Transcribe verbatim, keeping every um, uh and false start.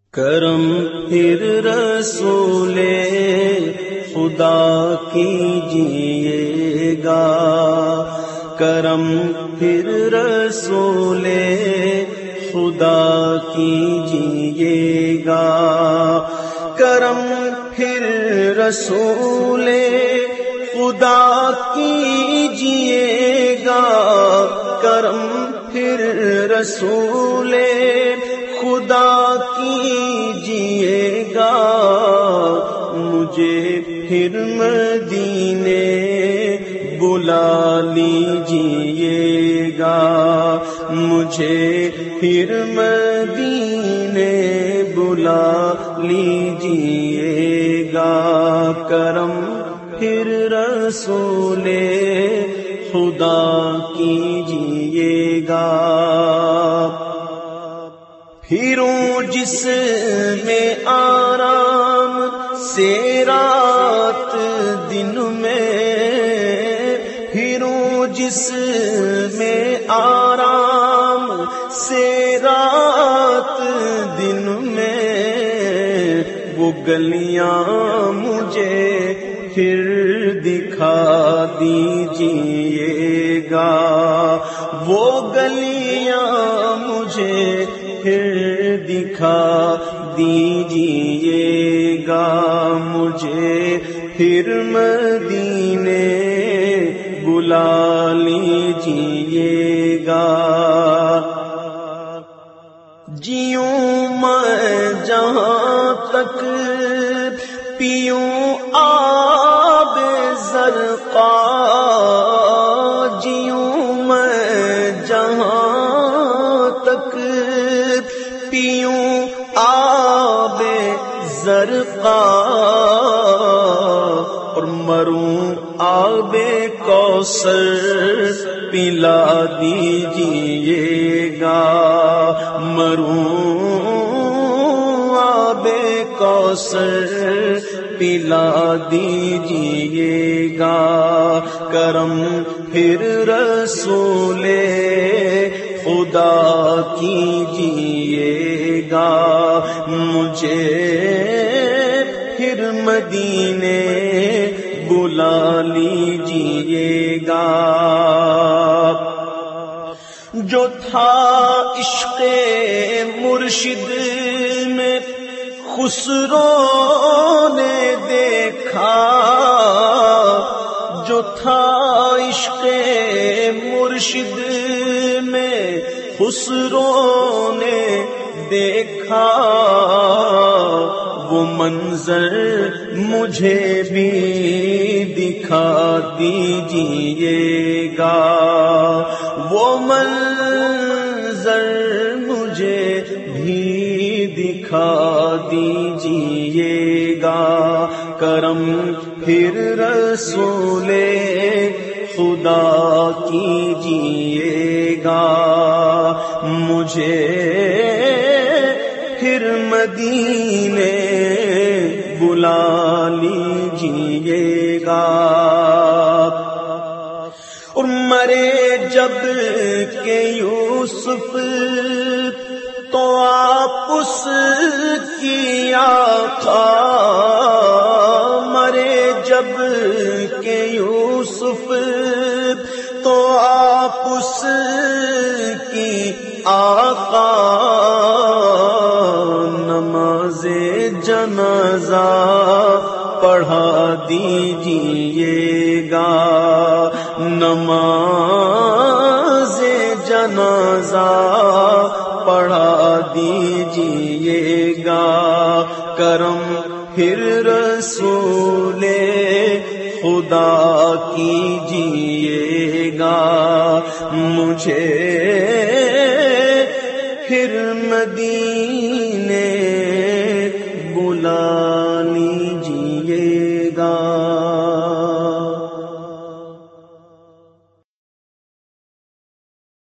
کرم پھر رسول خدا کیجیے گا، کرم پھر رسول خدا کیجیے گا، کرم پھر رسول خدا کیجیے گا، کرم پھر رسول خدا کیجیے گا، مجھے پھر مدینے بلا لیجیے گا، مجھے پھر مدینے بلا لیجیے گا، کرم پھر رسول خدا کیجیے گا۔ پھروں جس میں آرام سے رات دن میں، پھروں جس میں آرام سے رات دن میں، وہ گلیاں مجھے پھر دکھا دیجیے گا، وہ گلیاں مجھے پھر دکھا دیجیے گا، مجھے پھر مدینے بلا لیجیے گا۔ جیوں میں جہاں تک پیوں آب زرقا، جیوں میں جہاں تک پیوں آب زرقا، اور مروں آب کوثر پلا دیجیے گا، مروں آب کوثر پلا دیجیے گا، کرم پھر رسول خدا کیجیے گا، مجھے پھر مدینے بلا لیجیے گا۔ جو تھا عشق مرشد میں خسرو نے دیکھا، جو تھا عشق مرشد میں خسرو نے دیکھا، وہ منظر مجھے بھی دکھا دیجیے گا، وہ منظر مجھے بھی دکھا دیجیے گا، کرم پھر رسول خدا کیجیے گا، مجھے پھر مدینے بلا لیجیے گا۔ اور مرے جب کہ یوسف تو آپ اس کی آقا، مرے جب کہ یوسف تو آپ اس کی آقا، نماز جنازہ پڑھا دیجیے گا، نماز جنازہ پڑھا دیجیے گا، کرم پھر رسول خدا کیجیے گا، مجھے